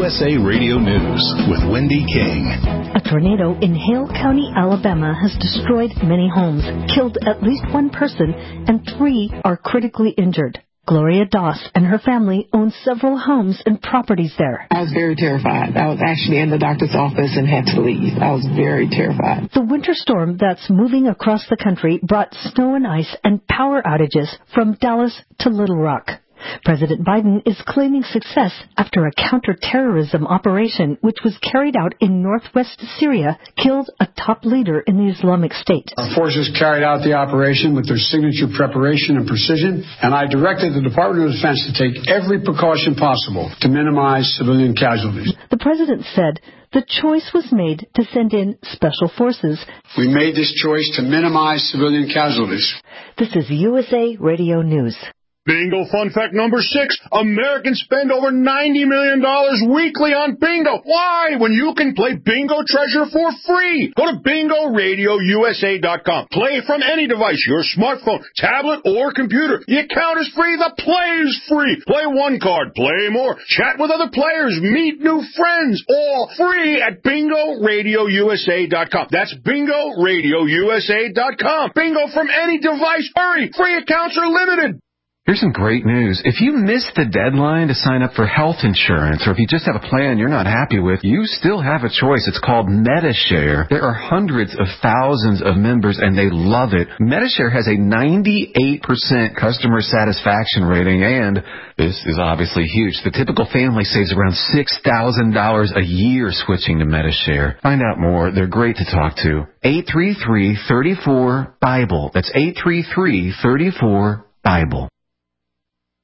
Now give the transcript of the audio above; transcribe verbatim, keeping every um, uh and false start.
S A Radio News with Wendy King. A tornado in Hale County, Alabama has destroyed many homes, killed at least one person, and three are critically injured. Gloria Doss and her family own several homes and properties there. I was very terrified. I was actually in the doctor's office and had to leave. I was very terrified. The winter storm that's moving across the country brought snow and ice and power outages from Dallas to Little Rock. President Biden is claiming success after a counterterrorism operation which was carried out in northwest Syria killed a top leader in the Islamic State. Our forces carried out the operation with their signature preparation and precision, and I directed the Department of Defense to take every precaution possible to minimize civilian casualties. The president said the choice was made to send in special forces. We made this choice to minimize civilian casualties. This is U S A Radio News. Bingo fun fact number six. Americans spend over ninety million dollars weekly on bingo. Why? When you can play Bingo Treasure for free. Go to bingo radio u s a dot com. Play from any device, your smartphone, tablet, or computer. The account is free. The play is free. Play one card. Play more. Chat with other players. Meet new friends. All free at bingo radio u s a dot com. That's bingo radio u s a dot com. Bingo from any device. Hurry. Free accounts are limited. Here's some great news. If you missed the deadline to sign up for health insurance, or if you just have a plan you're not happy with, you still have a choice. It's called Medi-Share. There are hundreds of thousands of members, and they love it. Medi-Share has a ninety-eight percent customer satisfaction rating, and this is obviously huge. The typical family saves around six thousand dollars a year switching to Medi-Share. Find out more. They're great to talk to. eight three three, three four, B I B L E. That's eight three three, three four, B I B L E.